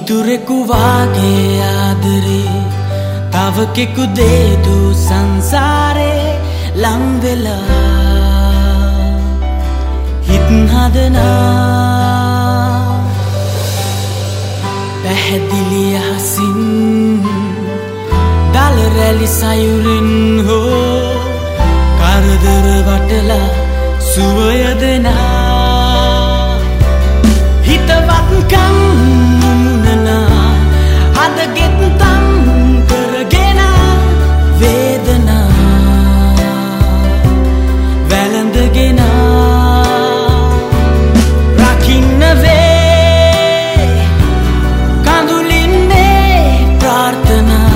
මිතුරෙකු වාගේ ආදරේ තවකෙකු දේදු සංසාරේ ලං වෙලා හිත් හදනා පැහැදිලි අහසින් දල රැලි සයුරින් හෝ කරදර වටලා සුවය දෙනා හිතවත්කම් මුමුණනා අදගෙත් තම් කරගෙන වේදනා වැළඳගෙන රකින්න වේ කඳුලින්නේ ප්‍රාර්ථනා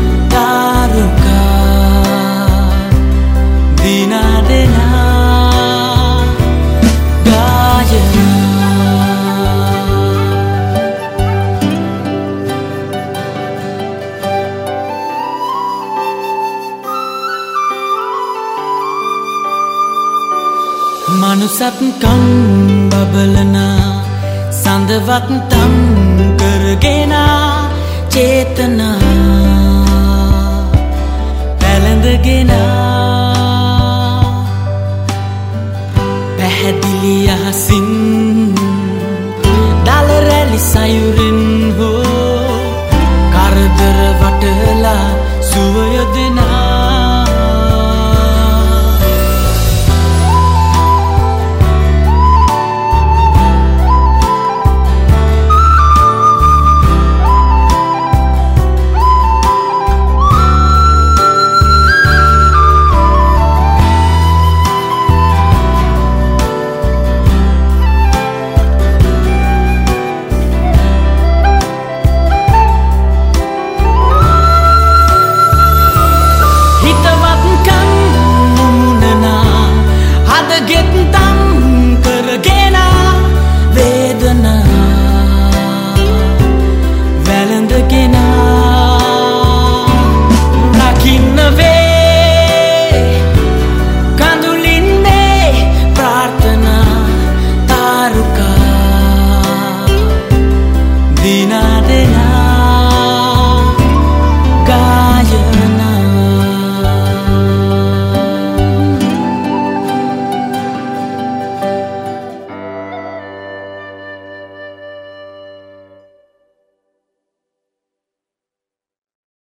තාරුකා දිනා දෙනා ගායනා මනුසත්කම් බබලනා සඳවත් තම් කරගෙන චේතනා